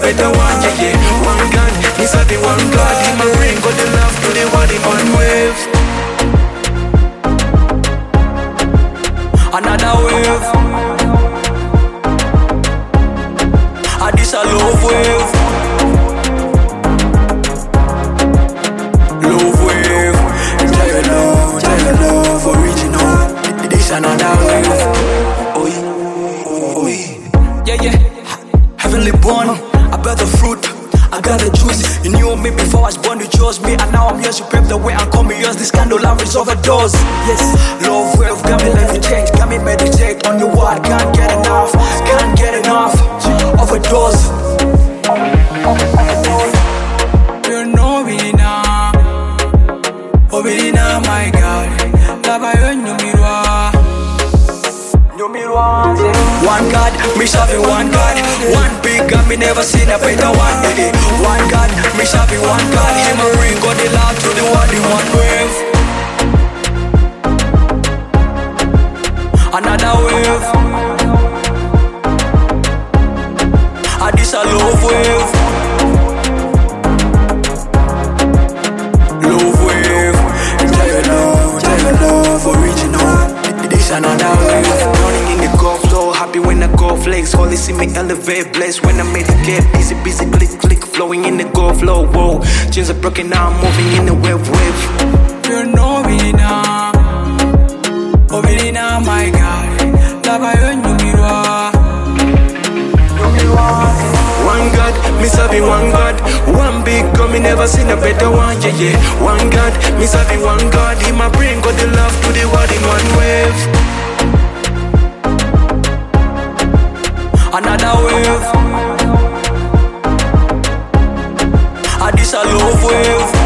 better one, yeah, yeah. One God, me serving one God. He my bring all the love to the world in one wave. Another wave. And this a love wave. Love wave. Tell love, original. This another wave. Oi, oi. Yeah, yeah. Heavenly born, I bear the fruit, I got the juice. You knew me before I was born, you chose me. And now I'm here to pave the way and call me yours. This kind of love is overdose. Yes, love wave, got me life change. Got me meditate on your word, can't get enough. Can't get enough, overdose. You know me now. Oh, me now, my God. Love I own you, miroir. One God, me serving one God. One big God, me never seen a better one. One God, me serving one God. Him a ring, got the love to the world in one wave. Another wave. And this a love wave. Love wave. Tell your love, original. This another wave. Happy when I go flex, holy see me elevate, blessed when I medicate, busy, click, click, flowing in the go flow, whoa, chains are broken now, I'm moving in the wave. You know me now, oh me now, my God, love I own you, miroir. One God, me serving one God, one big God, me never seen a better one, yeah, yeah. One God, me serving one God, he my bring all the love to the world in one wave. Another wave. And this a love wave.